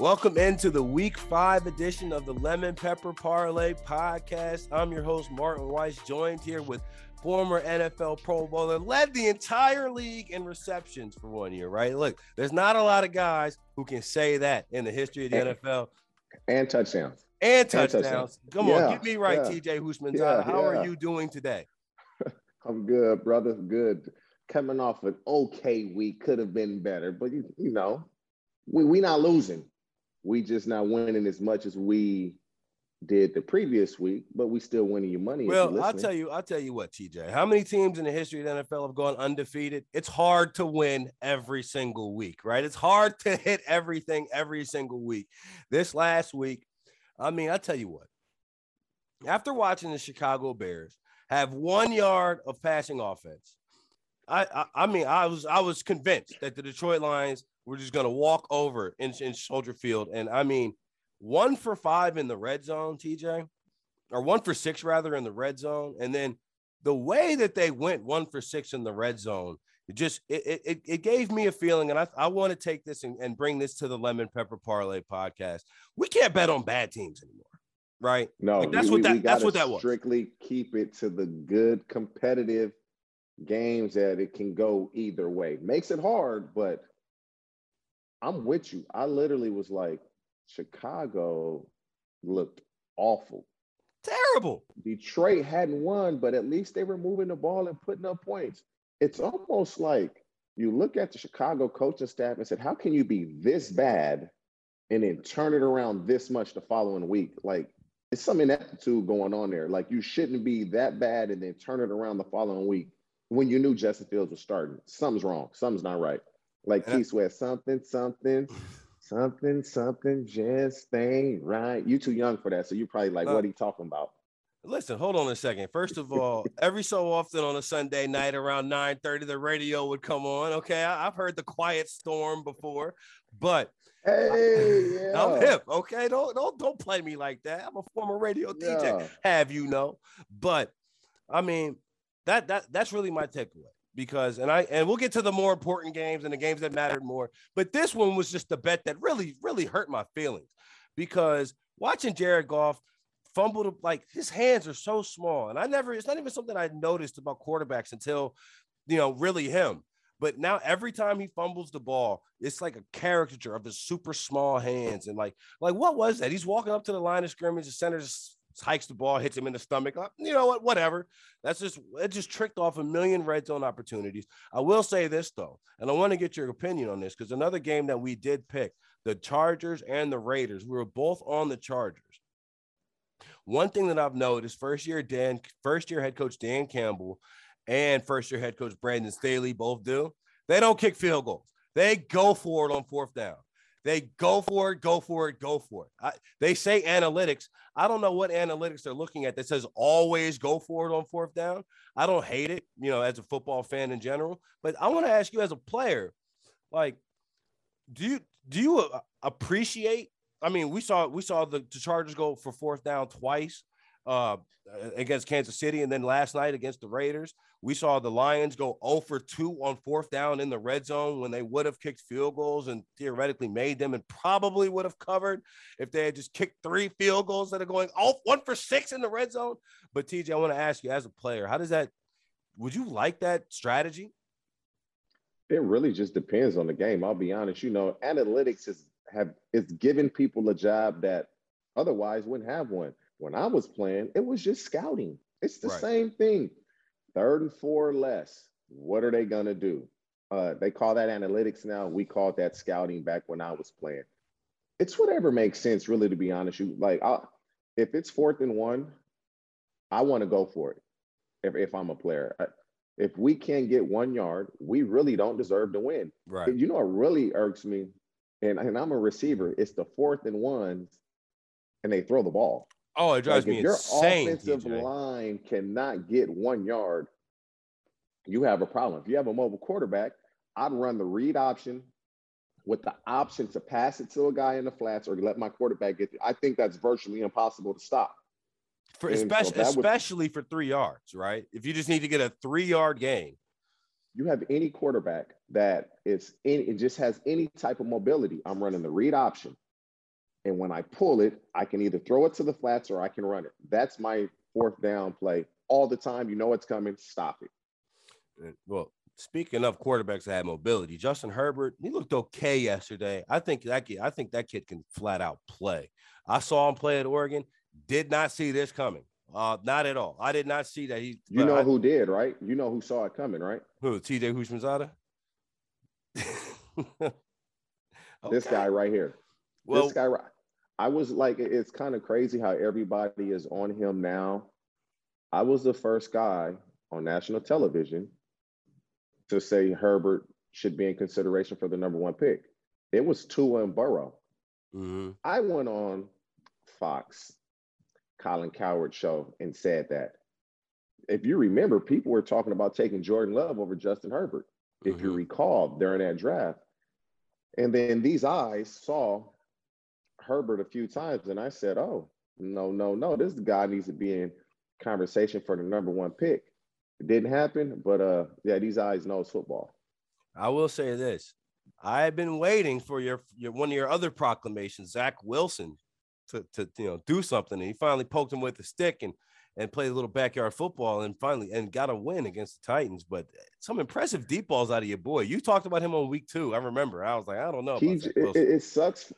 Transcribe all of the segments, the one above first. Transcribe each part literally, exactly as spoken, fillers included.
Welcome into the week five edition of the Lemon Pepper Parlay podcast. I'm your host, Martin Weiss, joined here with former N F L Pro Bowler, led the entire league in receptions for one year, right? Look, there's not a lot of guys who can say that in the history of the and, N F L. And touchdowns. And touchdowns. And touchdowns. Come yeah, on, get me right, yeah. T J Houshmandzadeh. Yeah, How yeah. are you doing today? I'm good, brother. Good. Coming off an okay week, could have been better, but you, you know, we we not losing. We just not winning as much as we did the previous week, but we still winning your money. Well, I'll tell you, I'll tell you what, T J. How many teams in the history of the N F L have gone undefeated? It's hard to win every single week, right? It's hard to hit everything every single week. This last week, I mean, I'll tell you what. After watching the Chicago Bears have one yard of passing offense, I, I, I mean, I was, I was convinced that the Detroit Lions were just going to walk over in, in Soldier Field, and I mean. One for five in the red zone, T J, or one for six rather in the red zone. And then the way that they went one for six in the red zone, it just, it, it, it gave me a feeling. And I, I want to take this and, and bring this to the Lemon Pepper Parlay podcast. We can't bet on bad teams anymore. Right. No, like that's we, what that, we that's what that was. Strictly keep it to the good competitive games that it can go either way. Makes it hard, but I'm with you. I literally was like, Chicago looked awful. Terrible. Detroit hadn't won, but at least they were moving the ball and putting up points. It's almost like you look at the Chicago coaching staff and said, how can you be this bad and then turn it around this much the following week? Like, it's some ineptitude going on there. Like, you shouldn't be that bad and then turn it around the following week when you knew Justin Fields was starting. Something's wrong. Something's not right. Like Keith Sweat, something, something. Something, something just ain't right. You too young for that, so you're probably like, uh, what are you talking about? Listen, hold on a second. First of all, every so often on a Sunday night around nine thirty, the radio would come on. Okay, I, I've heard the Quiet Storm before, but hey, yeah. I'm hip. Okay, don't don't don't play me like that. I'm a former radio yeah. D J. Have you know? But I mean, that that that's really my takeaway. Because and I and we'll get to the more important games and the games that mattered more. But this one was just the bet that really, really hurt my feelings. Because watching Jared Goff fumble, like his hands are so small. And I never, it's not even something I noticed about quarterbacks until, you know, really him. But now every time he fumbles the ball, it's like a caricature of his super small hands. And like, like what was that? He's walking up to the line of scrimmage, the center just hikes the ball, hits him in the stomach. You know what? Whatever. That's just it. Just tricked off a million red zone opportunities. I will say this though, and I want to get your opinion on this because another game that we did pick, the Chargers and the Raiders, we were both on the Chargers. One thing that I've noticed: first year Dan, first year head coach Dan Campbell, and first year head coach Brandon Staley both do. They don't kick field goals. They go for it on fourth down. They go for it, go for it, go for it. I, they say analytics. I don't know what analytics they're looking at that says always go for it on fourth down. I don't hate it, you know, as a football fan in general. But I want to ask you as a player, like, do you do you uh, appreciate? I mean, we saw we saw the, the Chargers go for fourth down twice uh, against Kansas City, and then last night against the Raiders. We saw the Lions go zero for two on fourth down in the red zone when they would have kicked field goals and theoretically made them and probably would have covered if they had just kicked three field goals that are going oh, one for six in the red zone. But T J, I want to ask you as a player, how does that, would you like that strategy? It really just depends on the game. I'll be honest. You know, analytics is have it's giving people a job that otherwise wouldn't have one. When I was playing, it was just scouting. It's the right. same thing. Third and four or less. What are they going to do? Uh, they call that analytics now. We called that scouting back when I was playing. It's whatever makes sense, really, to be honest. You like, I'll, if it's fourth and one, I want to go for it. If, if I'm a player, I, if we can't get one yard, we really don't deserve to win. Right. You know what really irks me, and, and I'm a receiver. It's the fourth and ones, and they throw the ball. Oh, it drives like me if insane. Your offensive T J. line cannot get one yard, you have a problem. If you have a mobile quarterback, I'd run the read option with the option to pass it to a guy in the flats or let my quarterback get it. I think that's virtually impossible to stop. For especially, so especially would, for three yards, right? If you just need to get a three-yard gain. You have any quarterback that is in, it just has any type of mobility. I'm running the read option. And when I pull it, I can either throw it to the flats or I can run it. That's my fourth down play all the time. You know it's coming. Stop it. Well, speaking of quarterbacks that have mobility, Justin Herbert, he looked okay yesterday. I think that kid, I think that kid can flat out play. I saw him play at Oregon. Did not see this coming. Uh, not at all. I did not see that. He. You know I, who did, right? You know who saw it coming, right? Who? T J Houshmandzadeh? Okay. This guy right here. Well, this guy, I was like, it's kind of crazy how everybody is on him now. I was the first guy on national television to say Herbert should be in consideration for the number one pick. It was Tua and Burrow. Mm-hmm. I went on Fox, Colin Cowherd show, and said that. If you remember, people were talking about taking Jordan Love over Justin Herbert, mm-hmm. if you recall, during that draft. And then these eyes saw Herbert a few times, and I said, oh, no, no, no. This guy needs to be in conversation for the number one pick. It didn't happen, but uh, yeah, these eyes knows football. I will say this. I have been waiting for your, your one of your other proclamations, Zach Wilson, to, to you know do something. And he finally poked him with a stick and and played a little backyard football and finally and got a win against the Titans. But some impressive deep balls out of your boy. You talked about him on week two. I remember. I was like, I don't know. He, it, it sucks.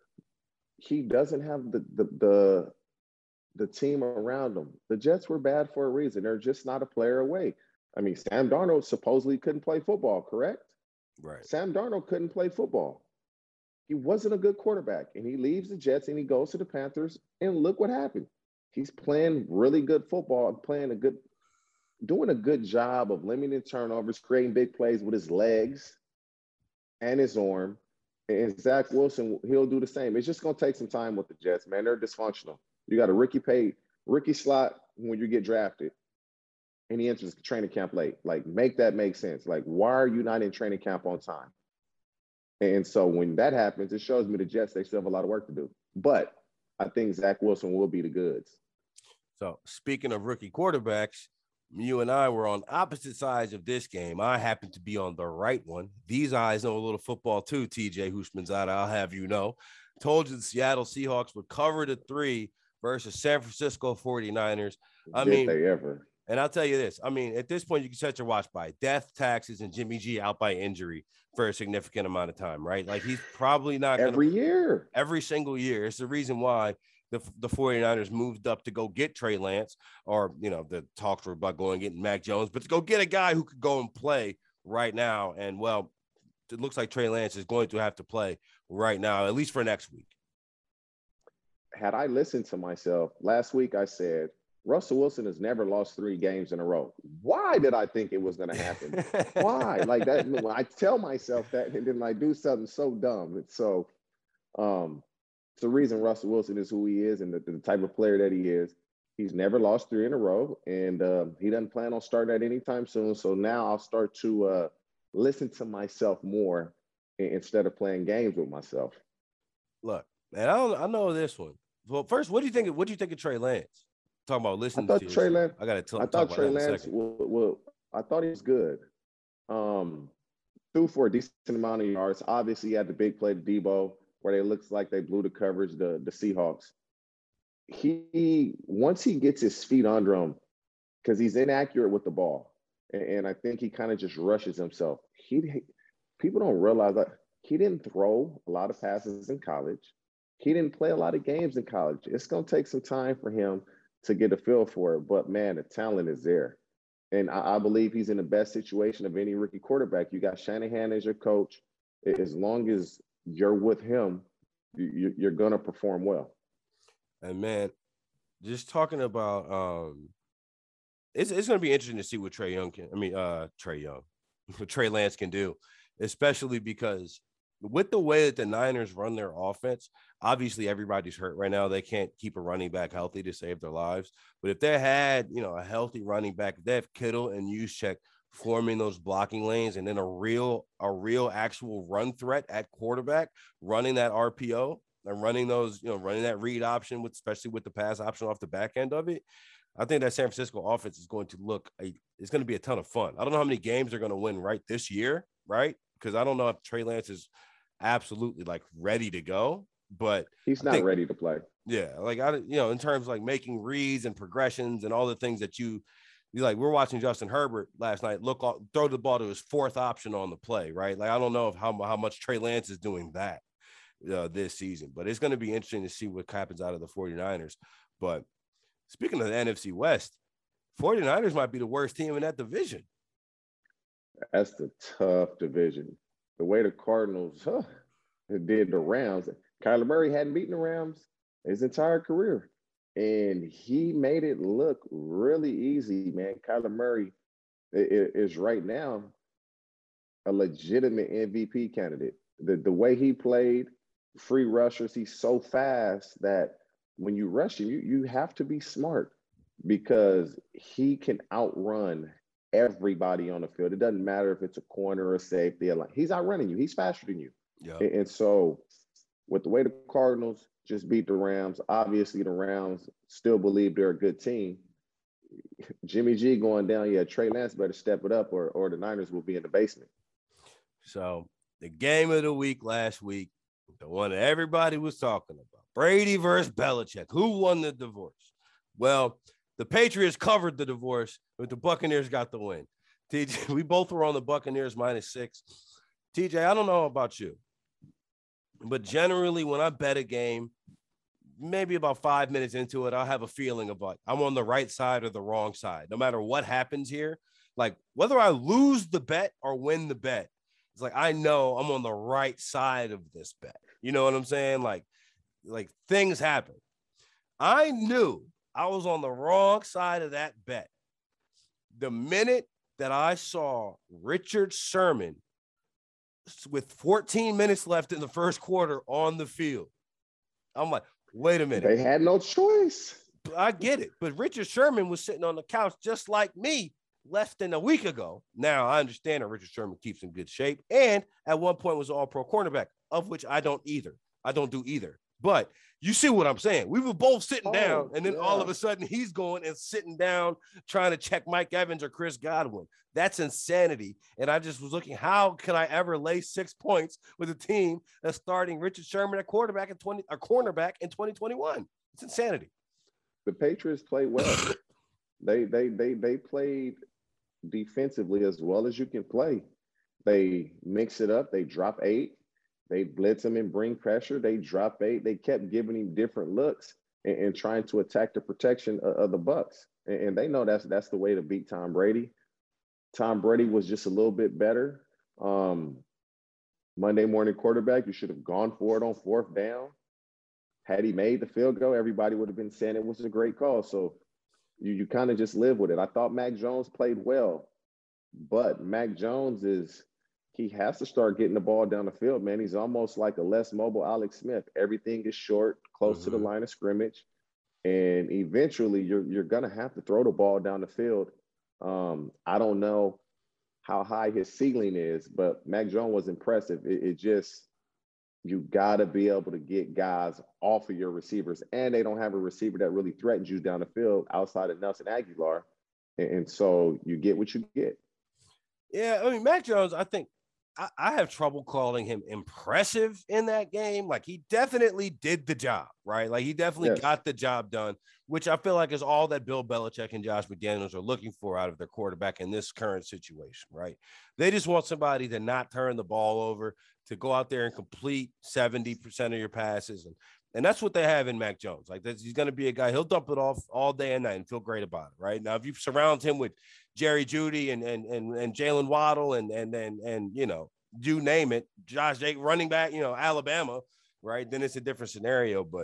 He doesn't have the, the the the team around him. The Jets were bad for a reason. They're just not a player away. I mean, Sam Darnold supposedly couldn't play football, correct? Right. Sam Darnold couldn't play football. He wasn't a good quarterback. And he leaves the Jets and he goes to the Panthers. And look what happened. He's playing really good football and playing a good, doing a good job of limiting turnovers, creating big plays with his legs and his arm. And Zach Wilson, he'll do the same. It's just going to take some time with the Jets, man. They're dysfunctional. You got a Ricky Pay, Ricky slot when you get drafted, and he enters training camp late. Like, make that make sense. Like, why are you not in training camp on time? And so when that happens, it shows me the Jets, they still have a lot of work to do. But I think Zach Wilson will be the goods. So speaking of rookie quarterbacks, you and I were on opposite sides of this game. I happen to be on the right one. These eyes know a little football too, T J Houshmandzadeh, I'll have you know. Told you the Seattle Seahawks would cover the three versus San Francisco forty-niners. I Did mean, they ever? And I'll tell you this. I mean, at this point, you can set your watch by death, taxes, and Jimmy G out by injury for a significant amount of time, right? Like, he's probably not gonna, every year. Every single year. It's the reason why the, the forty-niners moved up to go get Trey Lance, or, you know, the talks were about going and getting Mac Jones, but to go get a guy who could go and play right now. And, well, it looks like Trey Lance is going to have to play right now, at least for next week. Had I listened to myself, last week I said, Russell Wilson has never lost three games in a row. Why did I think it was going to happen? Why? Like that, when I tell myself that and then I do something so dumb. It's so, um, it's the reason Russell Wilson is who he is and the, the type of player that he is. He's never lost three in a row, and uh, he doesn't plan on starting that anytime soon. So now I'll start to uh, listen to myself more instead of playing games with myself. Look, man, I don't, I know this one. Well, first, what do you think? What do you think of Trey Lance? Talking about listening I thought to Trey Lance. I got to tell. I thought Trey Lance. Well, well, I thought he was good. Um, threw for a decent amount of yards. Obviously, he had the big play to Debo, where it looks like they blew the coverage. The the Seahawks. He once he gets his feet under him, because he's inaccurate with the ball, and, and I think he kind of just rushes himself. He people don't realize that he didn't throw a lot of passes in college. He didn't play a lot of games in college. It's going to take some time for him to get a feel for it. But, man, the talent is there. And I, I believe he's in the best situation of any rookie quarterback. You got Shanahan as your coach. As long as you're with him, you, you're going to perform well. And, man, just talking about um, it's, it's going to be interesting to see what Trey Young can – I mean, uh, Trey Young, what Trey Lance can do, especially because – with the way that the Niners run their offense, obviously everybody's hurt right now. They can't keep a running back healthy to save their lives. But if they had, you know, a healthy running back, if they have Kittle and Juszczyk forming those blocking lanes, and then a real, a real actual run threat at quarterback, running that R P O and running those, you know, running that read option, with especially with the pass option off the back end of it, I think that San Francisco offense is going to look, a, it's going to be a ton of fun. I don't know how many games they're going to win right this year, right? Because I don't know if Trey Lance is absolutely like ready to go, but he's I not think, ready to play. Yeah, like I, you know, in terms of like making reads and progressions and all the things that you, you like. We're watching Justin Herbert last night. Look, throw the ball to his fourth option on the play, right? Like I don't know if how how much Trey Lance is doing that uh, this season, but it's going to be interesting to see what happens out of the 49ers. But speaking of the N F C West, 49ers might be the worst team in that division. That's the tough division. The way the Cardinals huh, did the Rams, Kyler Murray hadn't beaten the Rams his entire career. And he made it look really easy, man. Kyler Murray is right now a legitimate M V P candidate. The, the way he played, free rushers, he's so fast that when you rush him, you, you have to be smart because he can outrun everybody on the field. It doesn't matter if it's a corner or a safety. He's outrunning you. He's faster than you. Yeah. And, and so with the way the Cardinals just beat the Rams, obviously the Rams still believe they're a good team. Jimmy G going down, yeah, Trey Lance better step it up or, or the Niners will be in the basement. So the game of the week last week, the one that everybody was talking about, Brady versus Belichick. Who won the divorce? Well, the Patriots covered the divorce, but the Buccaneers got the win. T J, we both were on the Buccaneers minus six. T J, I don't know about you, but generally when I bet a game, maybe about five minutes into it, I'll have a feeling about I'm on the right side or the wrong side. No matter what happens here, like whether I lose the bet or win the bet, it's like I know I'm on the right side of this bet. You know what I'm saying? Like, like things happen. I knew I was on the wrong side of that bet the minute that I saw Richard Sherman with fourteen minutes left in the first quarter on the field. I'm like, wait a minute. They had no choice. I get it. But Richard Sherman was sitting on the couch just like me less than a week ago. Now, I understand that Richard Sherman keeps in good shape and at one point was an all-pro cornerback, of which I don't either. I don't do either. But you see what I'm saying? We were both sitting oh, down, and then yeah. all of a sudden he's going and sitting down trying to check Mike Evans or Chris Godwin. That's insanity. And I just was looking, how can I ever lay six points with a team that's starting Richard Sherman at quarterback in twenty, a cornerback in twenty twenty-one? It's insanity. The Patriots played well. they they they they played defensively as well as you can play. They mix it up. They drop eight. They blitz him and bring pressure. They drop eight. They kept giving him different looks and, and trying to attack the protection of, of the Bucs. And, and they know that's that's the way to beat Tom Brady. Tom Brady was just a little bit better. Um, Monday morning quarterback, you should have gone for it on fourth down. Had he made the field goal, everybody would have been saying it was a great call. So you, you kind of just live with it. I thought Mac Jones played well, but Mac Jones is – he has to start getting the ball down the field, man. He's almost like a less mobile Alex Smith. Everything is short, close mm-hmm. to the line of scrimmage. And eventually you're, you're going to have to throw the ball down the field. Um, I don't know how high his ceiling is, but Mac Jones was impressive. It, it just, you got to be able to get guys off of your receivers. And they don't have a receiver that really threatens you down the field outside of Nelson Aguilar. And, and so you get what you get. Yeah, I mean, Mac Jones, I think, I, I have trouble calling him impressive in that game. Like he definitely did the job, right? Like he definitely yes. got the job done, which I feel like is all that Bill Belichick and Josh McDaniels are looking for out of their quarterback in this current situation, right? They just want somebody to not turn the ball over, to go out there and complete seventy percent of your passes. And, and that's what they have in Mac Jones. Like this, he's going to be a guy, he'll dump it off all day and night and feel great about it, right? Now, if you surround him with Jerry Jeudy and and and, and Jalen Waddle and and and and you know, you name it, Josh Jake running back, you know, Alabama, right? Then it's a different scenario. But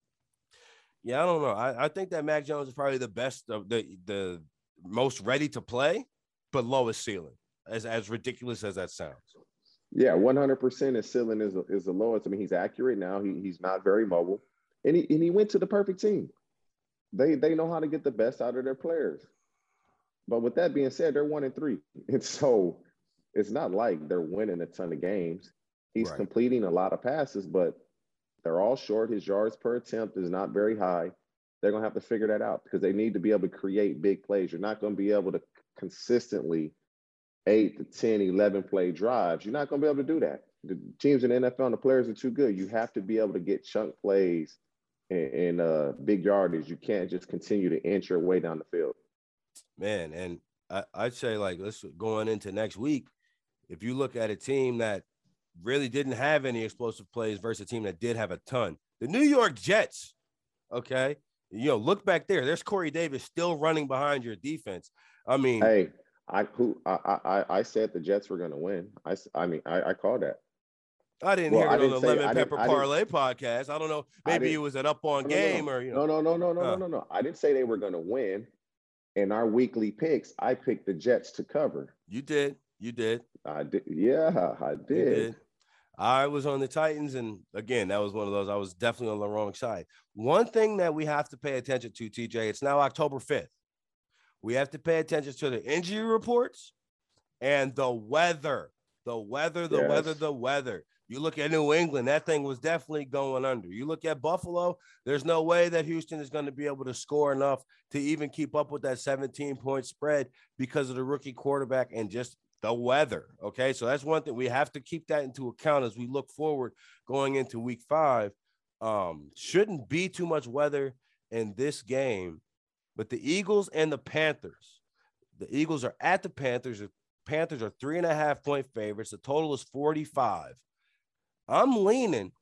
yeah, I don't know. I, I think that Mac Jones is probably the best of the the most ready to play, but lowest ceiling, as as ridiculous as that sounds. Yeah, one hundred percent his ceiling is is the lowest. I mean, he's accurate now. He he's not very mobile, and he and he went to the perfect team. They they know how to get the best out of their players. But with that being said, they're one and three. And so it's not like they're winning a ton of games. He's right. completing a lot of passes, but they're all short. His yards per attempt is not very high. They're going to have to figure that out because they need to be able to create big plays. You're not going to be able to consistently eight to ten, eleven play drives. You're not going to be able to do that. The teams in the N F L and the players are too good. You have to be able to get chunk plays and, and uh, big yardage. You can't just continue to inch your way down the field. Man, and I, I'd say, like, let's going into next week, if you look at a team that really didn't have any explosive plays versus a team that did have a ton, the New York Jets, okay, you know, look back there. There's Corey Davis still running behind your defense. I mean, hey, I who I I, I said the Jets were going to win. I, I mean, I, I called that. I didn't well, hear it I on didn't the say, Lemon I Pepper didn't, Parlay podcast. I don't know. Maybe it was an up on no, game no, no. or, you know. No, no, no, no, no, huh. no, no, no. I didn't say they were going to win. In our weekly picks, I picked the Jets to cover. You did. You did. I did. Yeah, I did. You did. I was on the Titans, and again, that was one of those. I was definitely on the wrong side. One thing that we have to pay attention to, T J, it's now October fifth. We have to pay attention to the injury reports and the weather. The weather, the yes. weather, the weather. You look at New England, that thing was definitely going under. You look at Buffalo, there's no way that Houston is going to be able to score enough to even keep up with that seventeen-point spread because of the rookie quarterback and just the weather, okay? So that's one thing. We have to keep that into account as we look forward going into week five. Um, shouldn't be too much weather in this game, but the Eagles and the Panthers, the Eagles are at the Panthers. The Panthers are three and a half point favorites. The total is forty-five. I'm leaning,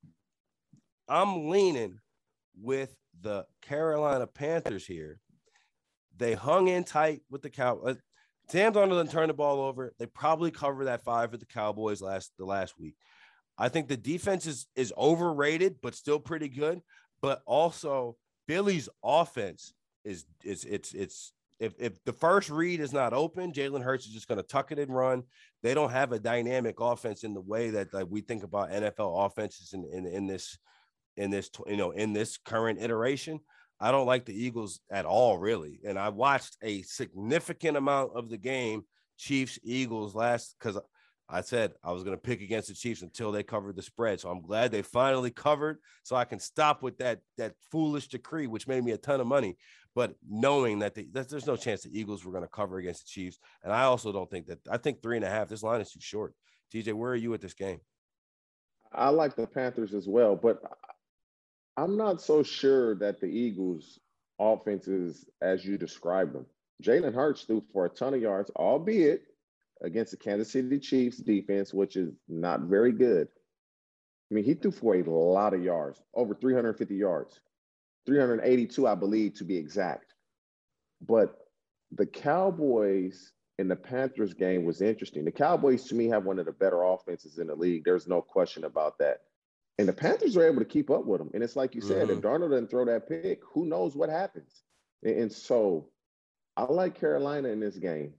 I'm leaning with the Carolina Panthers here. They hung in tight with the Cowboys. Sam Darnold didn't turn the ball over. They probably covered that five with the Cowboys last the last week. I think the defense is, is overrated, but still pretty good. But also Philly's offense is is it's it's if if the first read is not open, Jalen Hurts is just going to tuck it and run. They don't have a dynamic offense in the way that like we think about N F L offenses in, in, in this in this you know in this current iteration. I don't like the Eagles at all, really. And I watched a significant amount of the game, Chiefs Eagles last because I said I was going to pick against the Chiefs until they covered the spread. So I'm glad they finally covered so I can stop with that that foolish decree, which made me a ton of money. But knowing that, the, that there's no chance the Eagles were going to cover against the Chiefs. And I also don't think that – I think three and a half, this line is too short. T J, where are you at this game? I like the Panthers as well, but I'm not so sure that the Eagles' offense is as you described them. Jalen Hurts threw for a ton of yards, albeit against the Kansas City Chiefs defense, which is not very good. I mean, he threw for a lot of yards, over three hundred fifty yards. three hundred eighty-two, I believe, to be exact. But the Cowboys and the Panthers game was interesting. The Cowboys, to me, have one of the better offenses in the league. There's no question about that. And the Panthers are able to keep up with them. And it's like you said, mm-hmm. if Darnold doesn't throw that pick, who knows what happens? And so I like Carolina in this game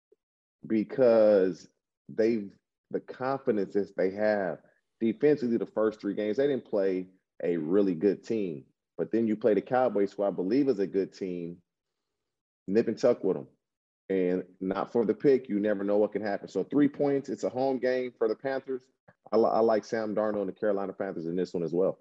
because they've the confidence that they have. Defensively, the first three games, they didn't play a really good team. But then you play the Cowboys, who I believe is a good team, nip and tuck with them. And not for the pick, you never know what can happen. So three points, it's a home game for the Panthers. I, I like Sam Darnold and the Carolina Panthers in this one as well.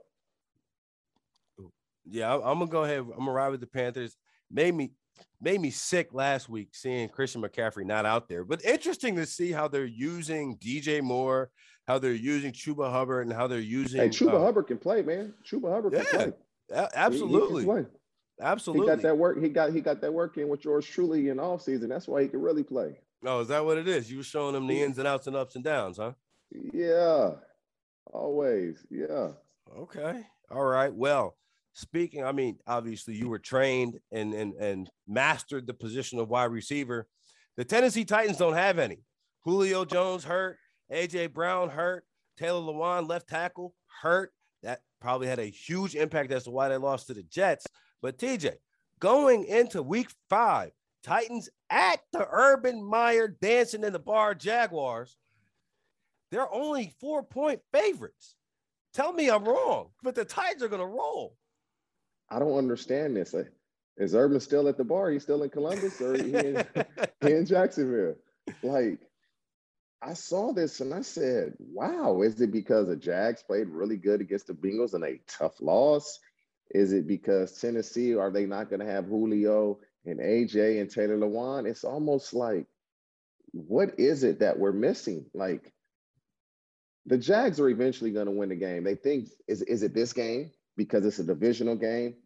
Yeah, I'm going to go ahead. I'm going to ride with the Panthers. Made me made me sick last week seeing Christian McCaffrey not out there. But interesting to see how they're using D J Moore, how they're using Chuba Hubbard, and how they're using – Hey, Chuba uh, Hubbard can play, man. Chuba Hubbard yeah. can play. Absolutely. He, he Absolutely. He got that work. He got he got that work in with George Truly in off season. That's why he can really play. Oh, is that what it is? You were showing him the ins and outs and ups and downs, huh? Yeah. Always. Yeah. Okay. All right. Well, speaking, I mean, obviously you were trained and and and mastered the position of wide receiver. The Tennessee Titans don't have any. Julio Jones hurt, A J Brown hurt, Taylor Lewan left tackle hurt. That probably had a huge impact as to why they lost to the Jets. But T J, going into week five, Titans at the Urban Meyer dancing in the bar Jaguars, they're only four-point favorites. Tell me I'm wrong, but the Titans are going to roll. I don't understand this. Is Urban still at the bar? He's still in Columbus or he in, he in Jacksonville? Like, I saw this and I said, wow, is it because the Jags played really good against the Bengals and a tough loss? Is it because Tennessee, are they not going to have Julio and A J and Taylor Lewan? It's almost like, what is it that we're missing? Like, The Jags are eventually going to win the game. They think, is, is it this game? Because it's a divisional game.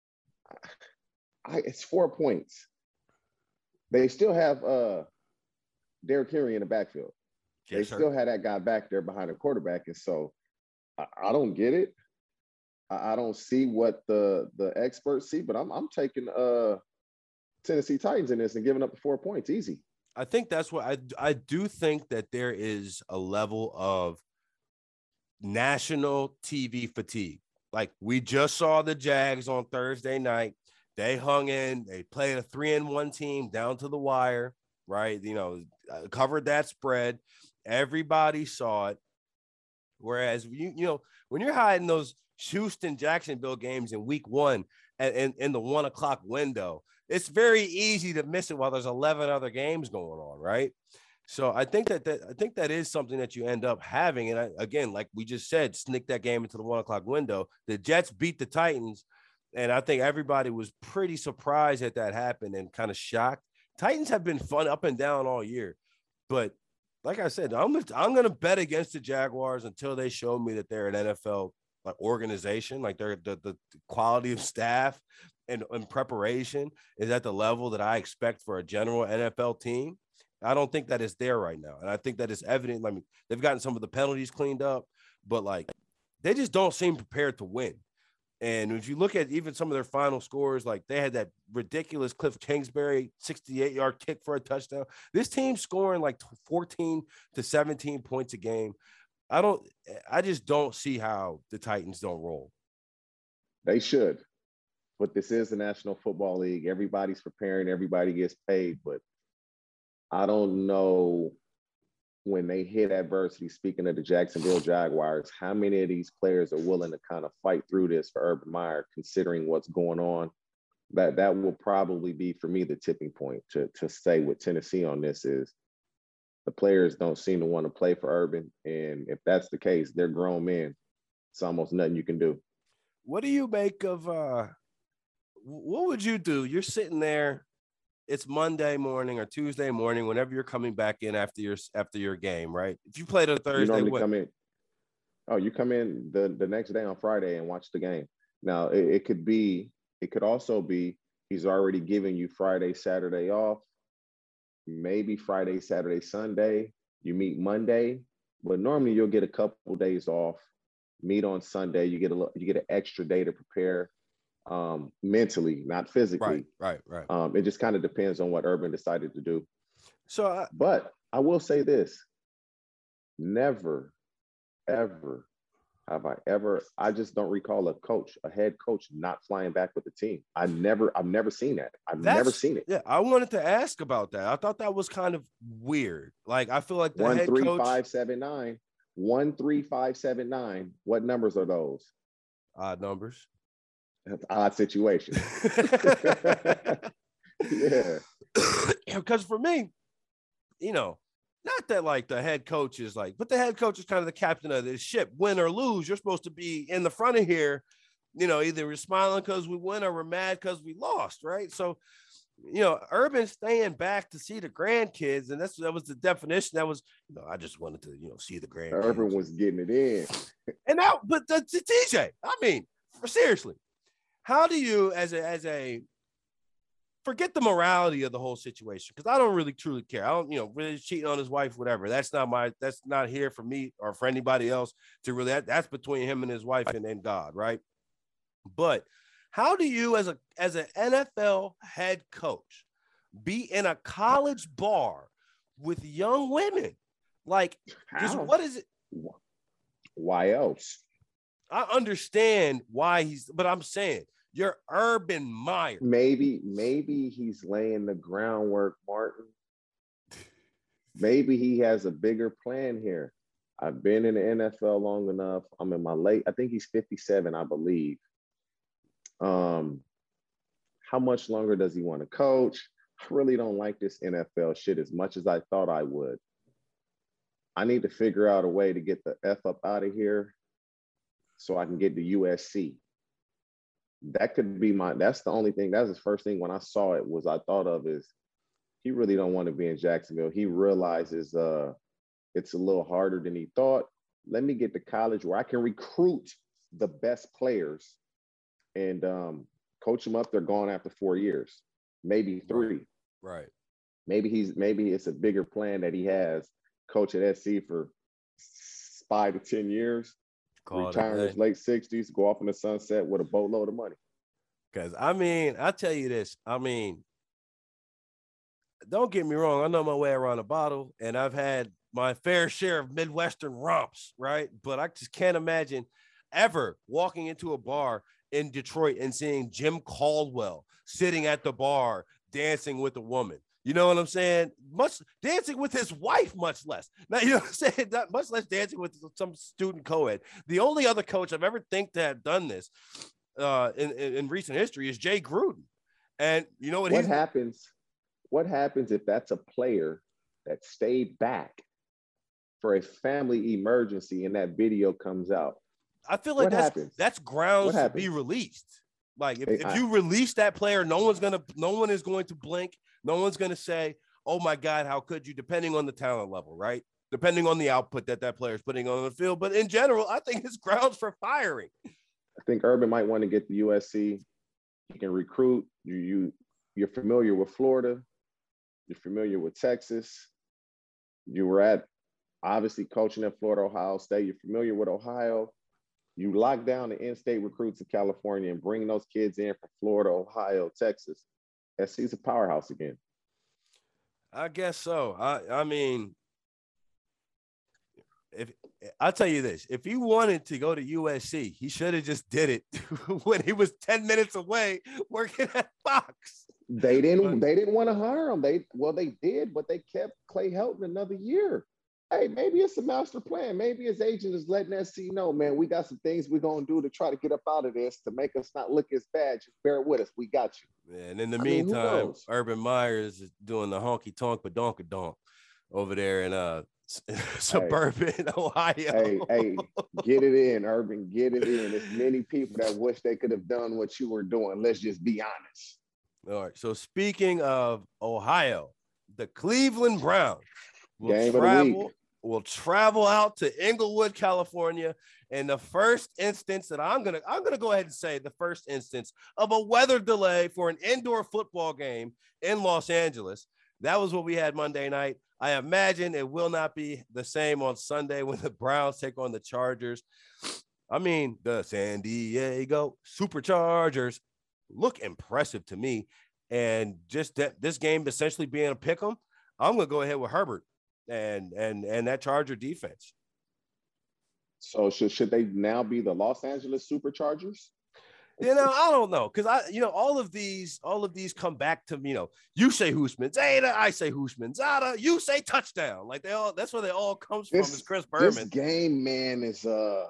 I, it's four points. They still have uh, Derrick Henry in the backfield. Yes, they sir. still had that guy back there behind the quarterback. And so I, I don't get it. I, I don't see what the the experts see, but I'm I'm taking uh, Tennessee Titans in this and giving up the four points easy. I think that's what I I do think that there is a level of national T V fatigue. Like we just saw the Jags on Thursday night. They hung in, they played a three and one team down to the wire, right? You know, covered that spread. Everybody saw it. Whereas, you, you know, when you're hiding those Houston, Jacksonville games in week one and in, in the one o'clock window, it's very easy to miss it while there's eleven other games going on, right? So I think that, that I think that is something that you end up having. And I, again, like we just said, sneak that game into the one o'clock window. The Jets beat the Titans, and I think everybody was pretty surprised that that happened and kind of shocked. Titans have been fun up and down all year, but like I said, I'm I'm gonna bet against the Jaguars until they show me that they're an N F L like organization, like they're the, the quality of staff and, and preparation is at the level that I expect for a general N F L team. I don't think that is there right now. And I think that is evident. I mean, they've gotten some of the penalties cleaned up, but like they just don't seem prepared to win. And if you look at even some of their final scores, like they had that ridiculous Cliff Kingsbury sixty-eight yard kick for a touchdown. This team's scoring like fourteen to seventeen points a game. I don't, I just don't see how the Titans don't roll. They should, but this is the National Football League. Everybody's preparing, everybody gets paid, but I don't know when they hit adversity, speaking of the Jacksonville Jaguars, how many of these players are willing to kind of fight through this for Urban Meyer, considering what's going on? That that will probably be, for me, the tipping point to, to say with Tennessee on this is the players don't seem to want to play for Urban. And if that's the case, they're grown men. It's almost nothing you can do. What do you make of uh, – what would you do? You're sitting there. It's Monday morning or Tuesday morning, whenever you're coming back in after your after your game, right? If you played on Thursday, you normally what? come in. Oh, you come in the, the next day on Friday and watch the game. Now, it, it could be, it could also be he's already giving you Friday, Saturday off, maybe Friday, Saturday, Sunday. You meet Monday, but normally you'll get a couple of days off. Meet on Sunday, you get a you get an extra day to prepare. Um, mentally, not physically. Right, right, right. Um, it just kind of depends on what Urban decided to do. So, I, but I will say this: never, ever have I ever. I just don't recall a coach, a head coach, not flying back with the team. I never, I've never seen that. I've never seen it. Yeah, I wanted to ask about that. I thought that was kind of weird. Like, I feel like the one head three coach. five seven nine, one three five seven nine. What numbers are those? Odd numbers. That's odd situation. Yeah. Because for me, you know, not that like the head coach is like, but the head coach is kind of the captain of this ship. Win or lose, you're supposed to be in the front of here. You know, either we're smiling because we win or we're mad because we lost, right? So, you know, Urban staying back to see the grandkids, and that's that was the definition. That was, you know, I just wanted to, you know, see the grandkids. Urban was getting it in. And now, but the, the T J, I mean, for, seriously. How do you, as a, as a, forget the morality of the whole situation, because I don't really truly care. I don't, you know, really cheating on his wife, whatever. That's not my, that's not here for me or for anybody else to really, that, that's between him and his wife and, and God, right? But how do you, as a, as an N F L head coach, be in a college bar with young women? Like, just, what is it? Why else? I understand why he's, but I'm saying you're Urban Meyer. Maybe, maybe he's laying the groundwork, Martin. Maybe he has a bigger plan here. I've been in the N F L long enough. I'm in my late, I think he's fifty-seven, I believe. Um, how much longer does he want to coach? I really don't like this N F L shit as much as I thought I would. I need to figure out a way to get the F up out of here so I can get to U S C. That could be my, that's the only thing, that's the first thing when I saw it was I thought of is he really don't want to be in Jacksonville. He realizes uh, it's a little harder than he thought. let me get to college where I can recruit the best players and um, coach them up. They're gone after four years, maybe three. Right. right. Maybe he's maybe it's a bigger plan that he has. Coach at S C for five to ten years, Call retire in his late sixties, go off in the sunset with a boatload of money. Because I mean, I tell you this. I mean, don't get me wrong. I know my way around a bottle, and I've had my fair share of Midwestern romps, right? But I just can't imagine ever walking into a bar in Detroit and seeing Jim Caldwell sitting at the bar dancing with a woman. You know what I'm saying? Much dancing with his wife, much less. Now, you know what I'm saying? Not much less dancing with some student co-ed. The only other coach I've ever think to have done this uh, in, in, in recent history is Jay Gruden. And you know what? What happens? What happens if that's a player that stayed back for a family emergency and that video comes out? I feel like what that's happens? that's grounds to be released. Like if, if you release that player, no one's gonna, no one is going to blink. No one's gonna say, "Oh my God, how could you?" Depending on the talent level, right? Depending on the output that that player is putting on the field. But in general, I think it's grounds for firing. I think Urban might want to get to U S C. You can recruit. You you you're familiar with Florida. You're familiar with Texas. You were at obviously coaching at Florida, Ohio State. You're familiar with Ohio. You lock down the in-state recruits in California and bring those kids in from Florida, Ohio, Texas. S C's a powerhouse again. I guess so. I, I mean, if I'll tell you this, if he wanted to go to U S C, he should have just did it when he was ten minutes away working at Fox. They didn't. But, they didn't want to hire him. They well, they did, but they kept Clay Helton another year. Hey, maybe it's a master plan. Maybe his agent is letting S C know, man, we got some things we're going to do to try to get up out of this to make us not look as bad. Just bear with us. We got you. Yeah, and in the I meantime, mean, Urban Myers is doing the honky tonk but donka donk over there in uh suburban hey, Ohio. Hey, hey, get it in, Urban. Get it in. There's many people that wish they could have done what you were doing. Let's just be honest. All right. So speaking of Ohio, the Cleveland Browns will Game travel. Of the week. will travel out to Inglewood, California. And the first instance that I'm going to, I'm going to go ahead and say the first instance of a weather delay for an indoor football game in Los Angeles. That was what we had Monday night. I imagine it will not be the same on Sunday when the Browns take on the Chargers. I mean, the San Diego Superchargers look impressive to me. And just that this game essentially being a pick 'em, I'm going to go ahead with Herbert. And and and that Charger defense. So should should they now be the Los Angeles Superchargers? You know, I don't know, because I, you know, all of these, all of these come back to, you know, you say Hoosman Zeta, I say Hoosman Zeta, you say touchdown. Like they all, that's where they all comes this, from. Is Chris Berman. This game, man, is uh,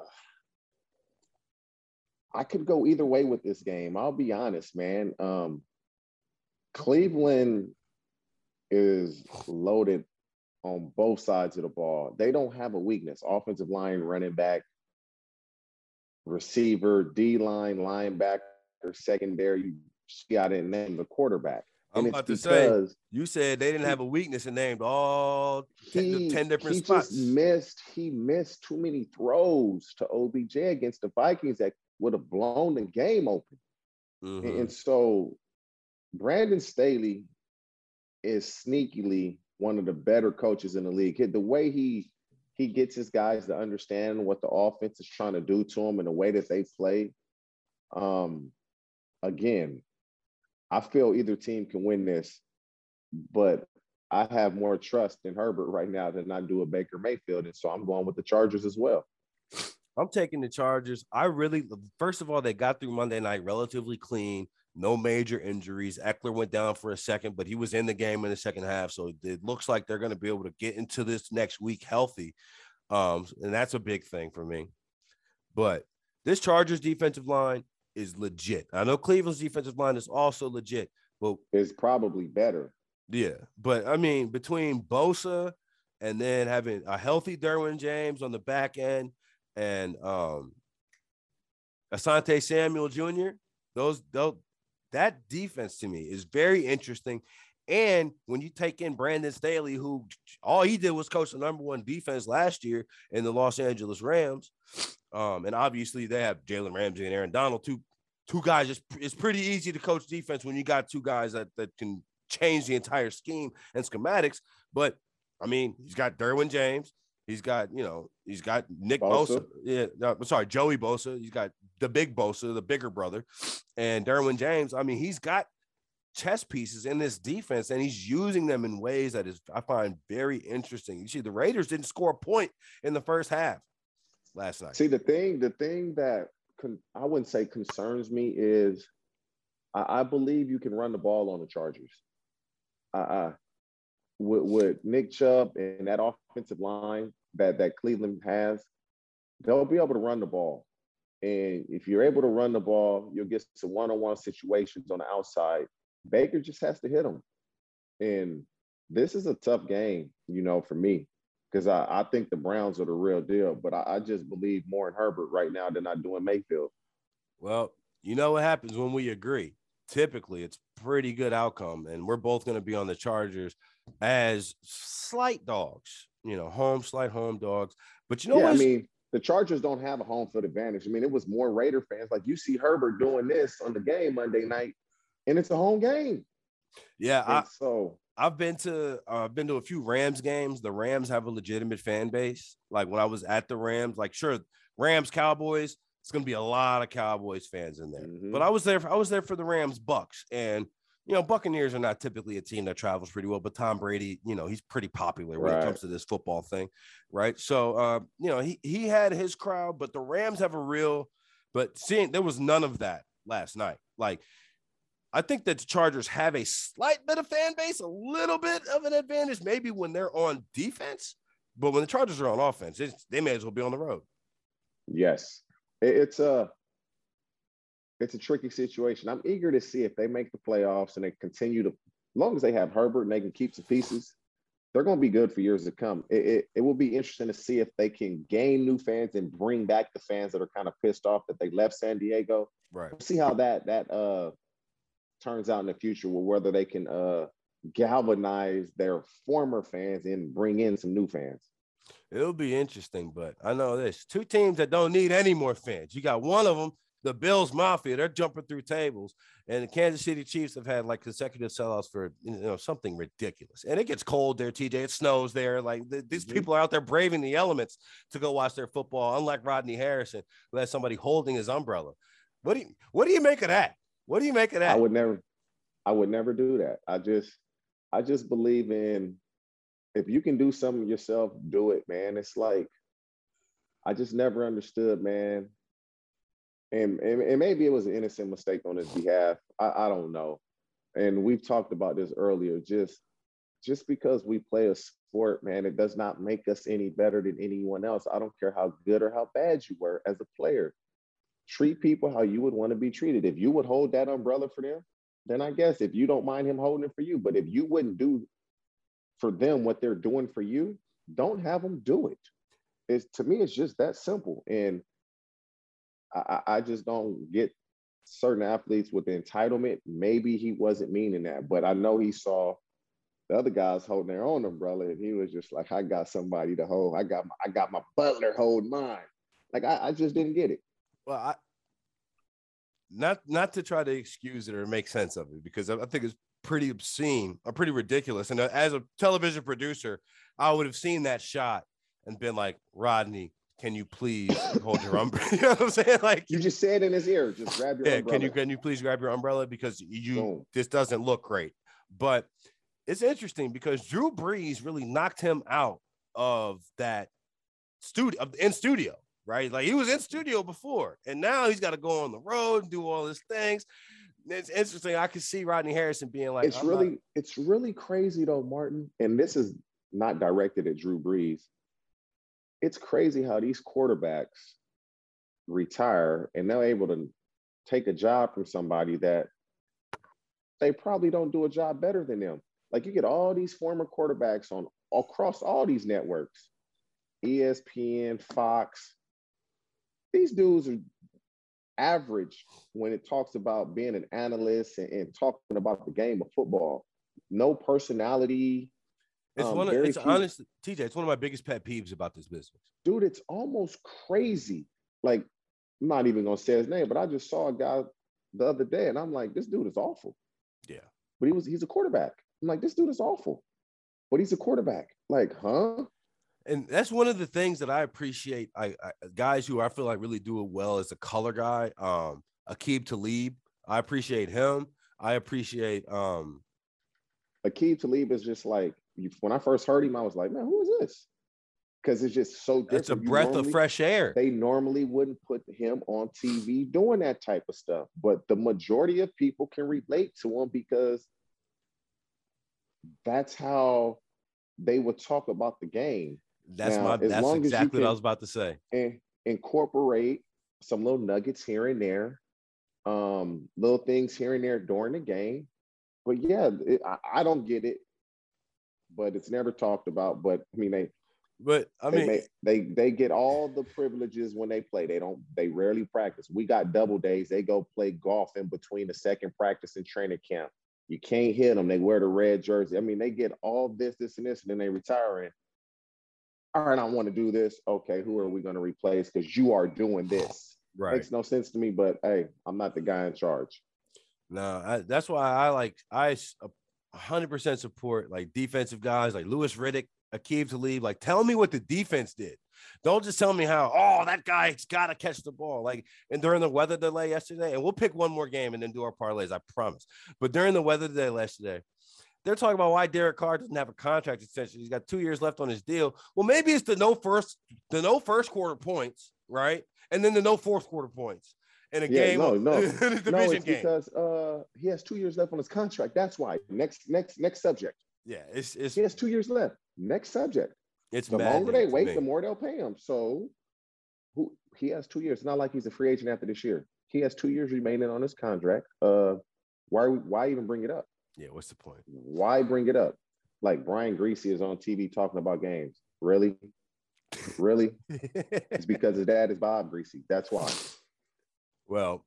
I could go either way with this game. I'll be honest, man. Um, Cleveland is loaded on both sides of the ball. They don't have a weakness. Offensive line, running back, receiver, D-line, linebacker, secondary. You got to name the quarterback. I'm and about to say, you said they didn't have a weakness and named all ten, he, ten different he spots. He just missed, he missed too many throws to O B J against the Vikings that would have blown the game open. Mm-hmm. And, and so Brandon Staley is sneakily one of the better coaches in the league. The way he he gets his guys to understand what the offense is trying to do to them and the way that they play. Um, again, I feel either team can win this, but I have more trust in Herbert right now than I do a Baker Mayfield, and so I'm going with the Chargers as well. I'm taking the Chargers. I really, first of all, they got through Monday night relatively clean. No major injuries. Eckler went down for a second, but he was in the game in the second half. So it looks like they're going to be able to get into this next week healthy. Um, and that's a big thing for me. But this Chargers defensive line is legit. I know Cleveland's defensive line is also legit, but it's probably better. Yeah. But I mean, between Bosa and then having a healthy Derwin James on the back end and um, Asante Samuel Junior, those, those, that defense to me is very interesting. And when you take in Brandon Staley, who all he did was coach the number one defense last year in the Los Angeles Rams, um, and obviously they have Jalen Ramsey and Aaron Donald, two two guys. Just, it's pretty easy to coach defense when you got two guys that, that can change the entire scheme and schematics. But I mean, he's got Derwin James. He's got, you know, he's got Nick Bosa. Bosa. Yeah, no, sorry, Joey Bosa. He's got the big Bosa, the bigger brother, and Derwin James. I mean, he's got chess pieces in this defense, and he's using them in ways that is I find very interesting. You see, the Raiders didn't score a point in the first half last night. See, the thing, the thing that con- I wouldn't say concerns me is I, I believe you can run the ball on the Chargers. Uh, uh, with, with Nick Chubb and that offensive line that, that Cleveland has, they'll be able to run the ball. And if you're able to run the ball, you'll get some one-on-one situations on the outside. Baker just has to hit them. And this is a tough game, you know, for me, because I, I think the Browns are the real deal. But I, I just believe more in Herbert right now than I do in Mayfield. Well, you know what happens when we agree. Typically, it's pretty good outcome. And we're both going to be on the Chargers as slight dogs, you know, home, slight home dogs. But you know yeah, what? I mean, the Chargers don't have a home field advantage. I mean, it was more Raider fans. Like, you see Herbert doing this on the game Monday night, and it's a home game. Yeah, and I, so I've been to uh, I've been to a few Rams games. The Rams have a legitimate fan base. Like when I was at the Rams, like sure, Rams Cowboys, it's gonna be a lot of Cowboys fans in there. Mm-hmm. But I was there. For, I was there for the Rams Bucks, and you know, Buccaneers are not typically a team that travels pretty well. But Tom Brady, you know, he's pretty popular when right. it comes to this football thing, right? So, uh, you know, he he had his crowd, but the Rams have a real. But seeing there was none of that last night. Like, I think that the Chargers have a slight bit of fan base, a little bit of an advantage, maybe when they're on defense. But when the Chargers are on offense, it's, they may as well be on the road. Yes, it's a it's a tricky situation. I'm eager to see if they make the playoffs and they continue to, as long as they have Herbert and they can keep some pieces, they're going to be good for years to come. It, it, it will be interesting to see if they can gain new fans and bring back the fans that are kind of pissed off that they left San Diego. Right. We'll see how that that uh. turns out in the future, with whether they can uh, galvanize their former fans and bring in some new fans. It'll be interesting, but I know this. Two teams that don't need any more fans. You got one of them, the Bills Mafia. They're jumping through tables. And the Kansas City Chiefs have had like consecutive sellouts for, you know, something ridiculous. And it gets cold there, T J. It snows there. Like the, these mm-hmm. people are out there braving the elements to go watch their football, unlike Rodney Harrison, who has somebody holding his umbrella. What do you, what do you make of that? What do you make of that? I would never, I would never do that. I just, I just believe in, if you can do something yourself, do it, man. It's like, I just never understood, man. And, and, and maybe it was an innocent mistake on his behalf. I, I don't know. And we've talked about this earlier. Just, just because we play a sport, man, it does not make us any better than anyone else. I don't care how good or how bad you were as a player. Treat people how you would want to be treated. If you would hold that umbrella for them, then I guess if you don't mind him holding it for you, but if you wouldn't do for them what they're doing for you, don't have them do it. It's, to me, it's just that simple. And I, I just don't get certain athletes with the entitlement. Maybe he wasn't meaning that, but I know he saw the other guys holding their own umbrella, and he was just like, I got somebody to hold. I got my, I got my butler hold mine. Like, I, I just didn't get it. Well, I, not not to try to excuse it or make sense of it, because I, I think it's pretty obscene or pretty ridiculous. And as a television producer, I would have seen that shot and been like, Rodney, can you please hold your umbrella? You know what I'm saying? Like, you just said in his ear, just grab your yeah, umbrella. Can you can you please grab your umbrella, because you Boom. This doesn't look great. But it's interesting because Drew Brees really knocked him out of that studio in studio. Right? Like, he was in studio before, and now he's got to go on the road and do all these things. It's interesting. I could see Rodney Harrison being like, it's really, not- it's really crazy though, Martin. And this is not directed at Drew Brees. It's crazy how these quarterbacks retire and they're able to take a job from somebody that they probably don't do a job better than them. Like, you get all these former quarterbacks on across all these networks, E S P N, Fox. These dudes are average when it talks about being an analyst and, and talking about the game of football. no personality. It's um, one of very it's few. honestly, T J, it's one of my biggest pet peeves about this business. Dude, it's almost crazy. Like, I'm not even gonna say his name, but I just saw a guy the other day, and I'm like, this dude is awful. Yeah. But he was he's a quarterback. I'm like, this dude is awful. But he's a quarterback. Like, huh? And that's one of the things that I appreciate. I, I guys who I feel like really do it well as a color guy. Um, Aqib Talib. I appreciate him. I appreciate um Aqib Talib is just like, when I first heard him, I was like, man, who is this? Because it's just so different. It's a breath normally, of fresh air. They normally wouldn't put him on T V doing that type of stuff. But the majority of people can relate to him because that's how they would talk about the game. That's now, my that's exactly what I was about to say. And incorporate some little nuggets here and there, um, little things here and there during the game. But yeah, it, I, I don't get it, but it's never talked about. But I mean, they, but I mean, they, may, they they get all the privileges when they play. They don't. They rarely practice. We got double days. They go play golf in between the second practice and training camp. You can't hit them. They wear the red jersey. I mean, they get all this, this, and this, and then they retire. And all right, I want to do this. Okay, who are we going to replace? Because you are doing this. Right. Makes no sense to me. But hey, I'm not the guy in charge. No, I, that's why I like I one hundred percent support like defensive guys like Louis Riddick, Aqib Talib. Like, tell me what the defense did. Don't just tell me how, oh, that guy's got to catch the ball. Like, and during the weather delay yesterday, and we'll pick one more game and then do our parlays, I promise. But during the weather delay yesterday, they're talking about why Derek Carr doesn't have a contract extension. He's got two years left on his deal. Well, maybe it's the no first, the no first quarter points, right? And then the no fourth quarter points in a yeah, game. No, of, no, in a division no. It's game. because uh, he has two years left on his contract. That's why. Next, next, next subject. Yeah, it's it's. He has two years left. Next subject. It's the longer they wait, the more they'll pay him. So, who he has two years. It's not like he's a free agent after this year. He has two years remaining on his contract. Uh, why? Why even bring it up? Yeah, what's the point? Why bring it up? Like Brian Greasy is on T V talking about games. Really? Really? It's because his dad is Bob Greasy. That's why. Well,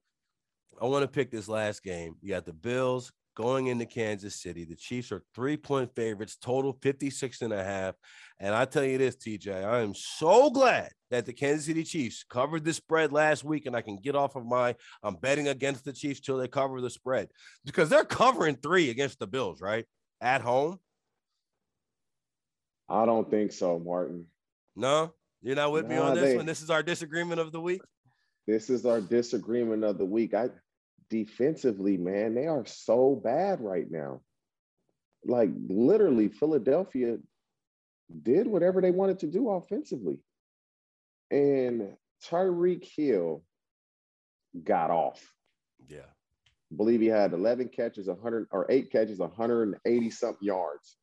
I want to pick this last game. You got the Bills going into Kansas City. The Chiefs are three-point favorites, total fifty-six and a half. And I tell you this, T J, I am so glad that the Kansas City Chiefs covered the spread last week, and I can get off of my I'm betting against the Chiefs till they cover the spread because they're covering three against the Bills, right? At home. I don't think so, Martin. No, you're not with nah, me on this they, one. This is our disagreement of the week. This is our disagreement of the week. I defensively, man, they are so bad right now. Like literally, Philadelphia did whatever they wanted to do offensively. And Tyreek Hill got off. Yeah. I believe he had eleven catches, one hundred or eight catches, one hundred eighty something yards.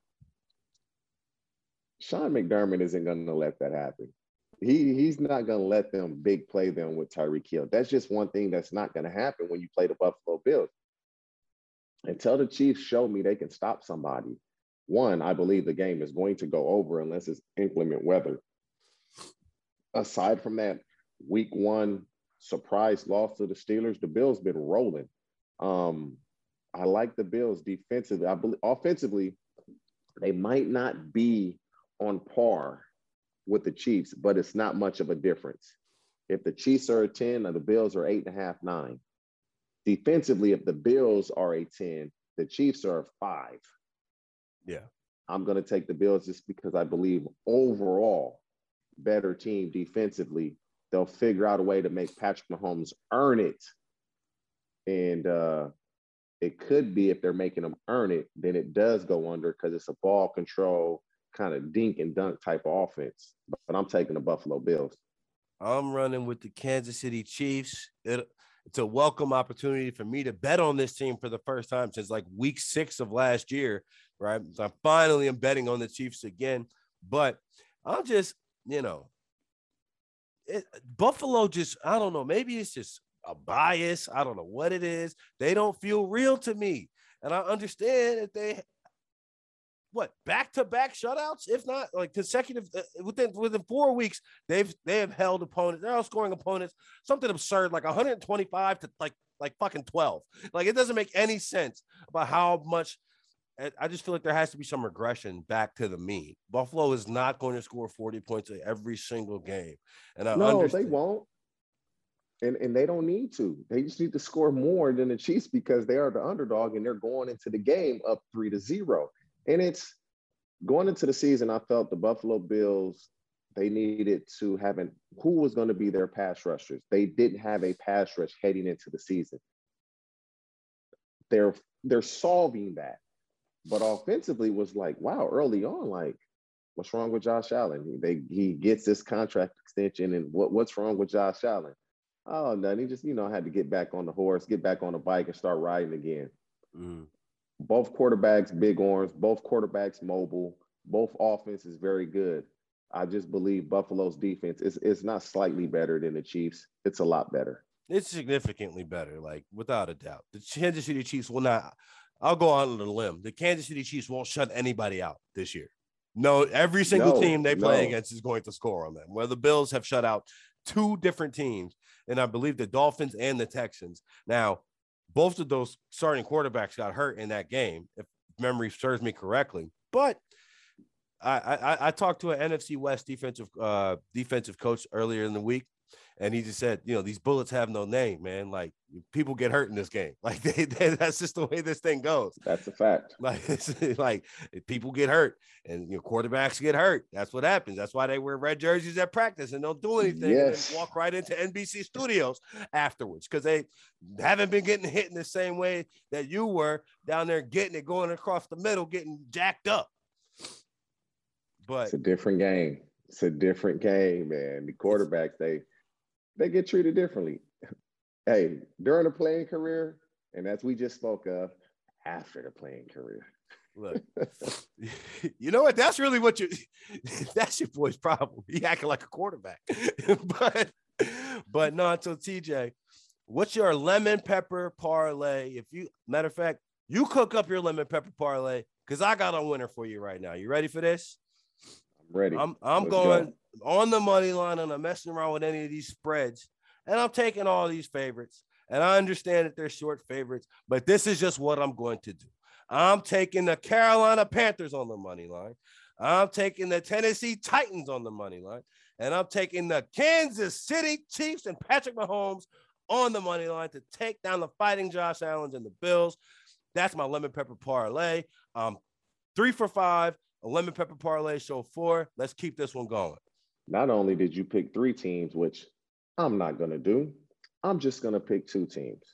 Sean McDermott isn't going to let that happen. He he's not going to let them big play them with Tyreek Hill. That's just one thing that's not going to happen when you play the Buffalo Bills. Until the Chiefs show me they can stop somebody, one, I believe the game is going to go over unless it's inclement weather. Aside from that, week one surprise loss to the Steelers, the Bills been rolling. Um, I like the Bills defensively. I believe offensively, they might not be on par with the Chiefs, but it's not much of a difference. If the Chiefs are a ten, or the Bills are eight and a half, nine. Defensively, if the Bills are a ten, the Chiefs are a five. Yeah. I'm going to take the Bills just because I believe overall better team defensively. They'll figure out a way to make Patrick Mahomes earn it. And uh, it could be if they're making them earn it, then it does go under because it's a ball control kind of dink and dunk type of offense. But I'm taking the Buffalo Bills. I'm running with the Kansas City Chiefs. It, it's a welcome opportunity for me to bet on this team for the first time since like week six of last year, right? So I finally am betting on the Chiefs again. But I'm just, you know, it, Buffalo just, I don't know, maybe it's just a bias. I don't know what it is. They don't feel real to me. And I understand that they what back-to-back shutouts, if not like consecutive uh, within within four weeks, they've they have held opponents, they're outscoring opponents, something absurd like one hundred twenty-five to like like fucking twelve. Like it doesn't make any sense about how much I just feel like there has to be some regression back to the mean. Buffalo is not going to score forty points in every single game. And I No, understand. they won't. And, and they don't need to. They just need to score more than the Chiefs because they are the underdog and they're going into the game up three to zero. And it's going into the season, I felt the Buffalo Bills, they needed to have an, who was going to be their pass rushers? They didn't have a pass rush heading into the season. They're they're solving that. But offensively was like, wow, early on, like, what's wrong with Josh Allen? He, they, he gets this contract extension, and what, what's wrong with Josh Allen? Oh, no, he just, you know, had to get back on the horse, get back on the bike and start riding again. Mm. Both quarterbacks, big arms, both quarterbacks mobile, both offense is very good. I just believe Buffalo's defense is it's not slightly better than the Chiefs. It's a lot better. It's significantly better, like without a doubt. The Kansas City Chiefs will not, I'll go on a limb. The Kansas City Chiefs won't shut anybody out this year. No, every single no, team they play no. against is going to score on them. Where the Bills have shut out two different teams, and I believe the Dolphins and the Texans. Now, both of those starting quarterbacks got hurt in that game, if memory serves me correctly. But I, I, I talked to an N F C West defensive uh, defensive coach earlier in the week, and he just said, you know, these bullets have no name, man. Like, people get hurt in this game. Like, they, they, that's just the way this thing goes. That's a fact. Like, it's, like people get hurt, and you know, quarterbacks get hurt. That's what happens. That's why they wear red jerseys at practice and don't do anything. Yes. And walk right into N B C studios afterwards because they haven't been getting hit in the same way that you were down there getting it, going across the middle, getting jacked up. But it's a different game. It's a different game, man. The quarterbacks, they they get treated differently. Hey, during the playing career, and as we just spoke of, after the playing career. Look, you know what? That's really what you – that's your boy's problem. He acting like a quarterback. but, but no, so T J, what's your lemon pepper parlay? If you – matter of fact, you cook up your lemon pepper parlay because I got a winner for you right now. You ready for this? I'm ready. I'm, I'm going go. on the money line, and I'm messing around with any of these spreads, and I'm taking all these favorites. And I understand that they're short favorites, but this is just what I'm going to do. I'm taking the Carolina Panthers on the money line. I'm taking the Tennessee Titans on the money line. And I'm taking the Kansas City Chiefs and Patrick Mahomes on the money line to take down the Fighting Josh Allens and the Bills. That's my lemon pepper parlay. Um, three for five, a lemon pepper parlay, show four. Let's keep this one going. Not only did you pick three teams, which I'm not going to do, I'm just going to pick two teams.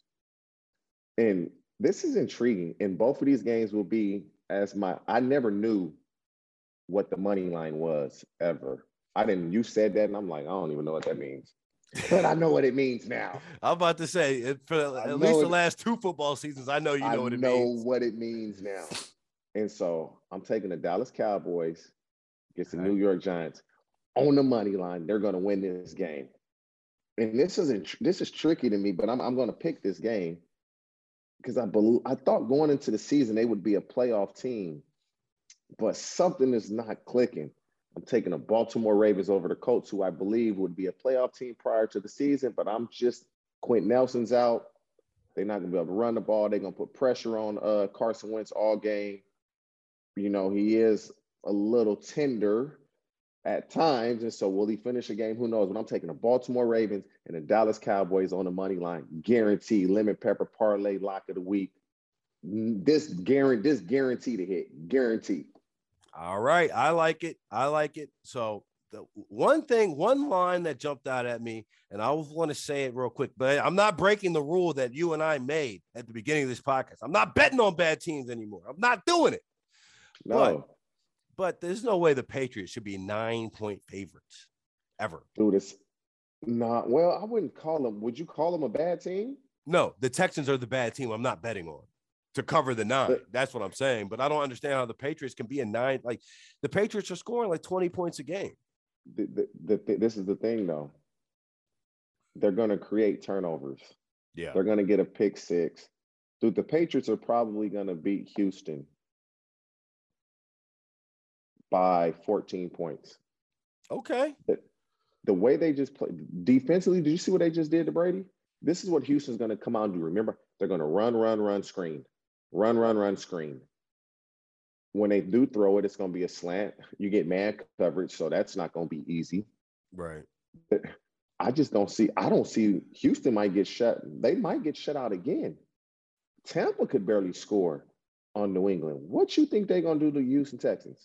And this is intriguing. And both of these games will be as my, I never knew what the money line was ever. I didn't, you said that and I'm like, I don't even know what that means. But I know what it means now. I'm about to say, for at least the it, last two football seasons, I know you know I what it know means. know what it means now. And so I'm taking the Dallas Cowboys against the New York Giants on the money line. They're going to win this game. And this isn't, this is tricky to me, but I'm, I'm going to pick this game. Because I believe, I thought going into the season they would be a playoff team, but something is not clicking. I'm taking the Baltimore Ravens over the Colts, who I believe would be a playoff team prior to the season, but I'm just, Quentin Nelson's out. They're not going to be able to run the ball. They're going to put pressure on uh, Carson Wentz all game. You know, he is a little tender at times, and so will he finish a game? Who knows? But I'm taking the Baltimore Ravens and the Dallas Cowboys on the money line. Guaranteed lemon pepper parlay lock of the week. This guarantee, this guarantee to hit. Guaranteed. All right, I like it. I like it. So the one thing, one line that jumped out at me, and I want to say it real quick, but I'm not breaking the rule that you and I made at the beginning of this podcast. I'm not betting on bad teams anymore. I'm not doing it. No. But, but there's no way the Patriots should be nine-point favorites ever. Dude, it's not. Well, I wouldn't call them. Would you call them a bad team? No, the Texans are the bad team I'm not betting on to cover the nine. But, that's what I'm saying. But I don't understand how the Patriots can be a nine. Like, the Patriots are scoring like twenty points a game. The, the, the, this is the thing, though. They're going to create turnovers. Yeah. They're going to get a pick six. Dude, the Patriots are probably going to beat Houston by fourteen points. Okay. The, the way they just play defensively, did you see what they just did to Brady? This is what Houston's going to come out and do. Remember, they're going to run, run, run, screen. Run, run, run, screen. when they do throw it, it's going to be a slant. You get man coverage, so that's not going to be easy. Right. I just don't see. I don't see. Houston might get shut. They might get shut out again. Tampa could barely score on New England. What you think they're going to do to Houston Texans?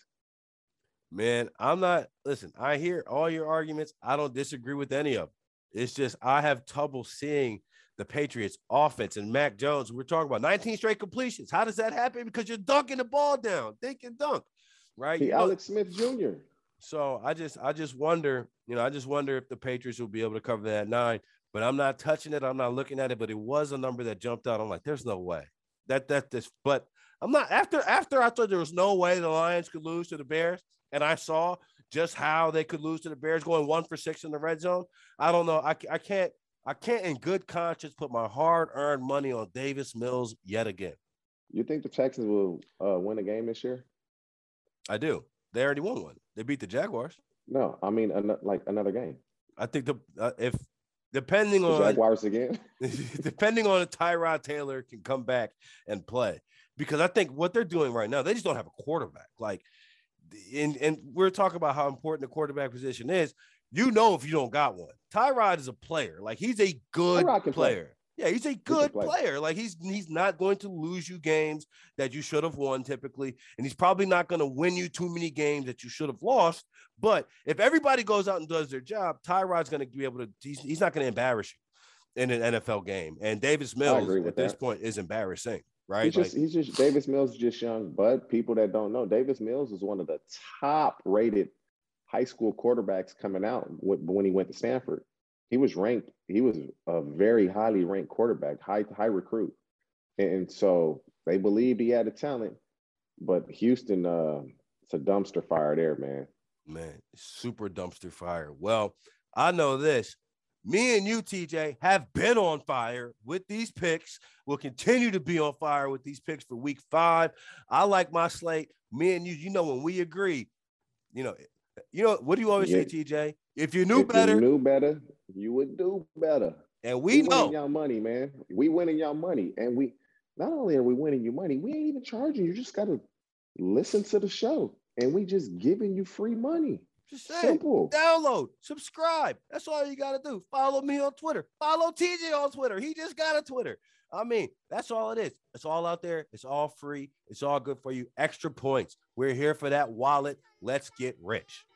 Man, I'm not. Listen, I hear all your arguments. I don't disagree with any of them. It's just I have trouble seeing the Patriots offense and Mac Jones. We're talking about nineteen straight completions. How does that happen? Because you're dunking the ball down. Think and dunk, right? He you Alex know, Smith Junior So I just, I just wonder, you know, I just wonder if the Patriots will be able to cover that nine. But I'm not touching it. I'm not looking at it. But it was a number that jumped out. I'm like, there's no way that that this. But I'm not after after I thought there was no way the Lions could lose to the Bears, and I saw just how they could lose to the Bears, going one for six in the red zone. I don't know. I I can't. I can't in good conscience put my hard-earned money on Davis Mills yet again. You think the Texans will uh, win a game this year? I do. They already won one. They beat the Jaguars. No, I mean an- like another game. I think the uh, if depending the on Jaguars again, depending on if Tyrod Taylor can come back and play, because I think what they're doing right now, they just don't have a quarterback. Like, and and we're talking about how important the quarterback position is. You know, if you don't got one, Tyrod is a player. Like, he's a good player. Play. Yeah, he's a good he player. Like, he's he's not going to lose you games that you should have won typically, and he's probably not going to win you too many games that you should have lost. But if everybody goes out and does their job, Tyrod's going to be able to. He's, he's not going to embarrass you in an N F L game. And Davis Mills at that. this point is embarrassing, right? He's just like, he's just Davis Mills is just young, but people that don't know, Davis Mills is one of the top rated high school quarterbacks coming out when he went to Stanford. He was ranked, he was a very highly ranked quarterback, high, high recruit. And so they believed he had the talent, but Houston, uh, it's a dumpster fire there, man. Man, super dumpster fire. Well, I know this. Me and you, T J, have been on fire with these picks. We'll continue to be on fire with these picks for week five. I like my slate. Me and you, you know, when we agree, you know, You know, what do you always yeah. say, T J? If you knew if better, you knew better, you would do better. And we, we know winning y'all money, man. We winning y'all money. And we not only are we winning you money, we ain't even charging you. You just gotta listen to the show. And we just giving you free money. Just saying, simple. Download, subscribe. That's all you gotta do. Follow me on Twitter. Follow T J on Twitter. He just got a Twitter. I mean, that's all it is. It's all out there. It's all free. It's all good for you. Extra points. We're here for that wallet. Let's get rich.